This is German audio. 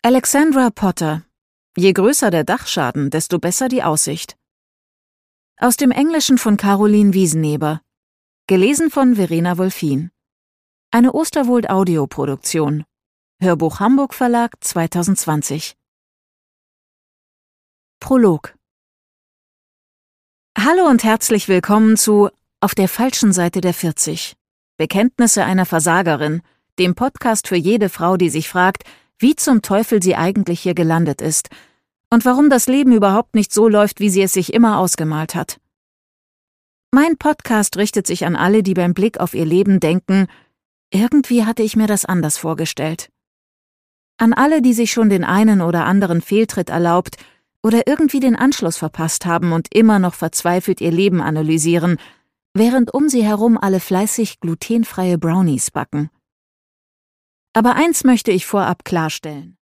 Alexandra Potter. Je größer der Dachschaden, desto besser die Aussicht. Aus dem Englischen von Caroline Wieseneber. Gelesen von Verena Wolfin. Eine Osterwold-Audioproduktion. Hörbuch Hamburg Verlag 2020. Prolog. Hallo und herzlich willkommen zu Auf der falschen Seite der 40. Bekenntnisse einer Versagerin, dem Podcast für jede Frau, die sich fragt, wie zum Teufel sie eigentlich hier gelandet ist und warum das Leben überhaupt nicht so läuft, wie sie es sich immer ausgemalt hat. Mein Podcast richtet sich an alle, die beim Blick auf ihr Leben denken, irgendwie hatte ich mir das anders vorgestellt. An alle, die sich schon den einen oder anderen Fehltritt erlaubt oder irgendwie den Anschluss verpasst haben und immer noch verzweifelt ihr Leben analysieren, während um sie herum alle fleißig glutenfreie Brownies backen. Aber eins möchte ich vorab klarstellen.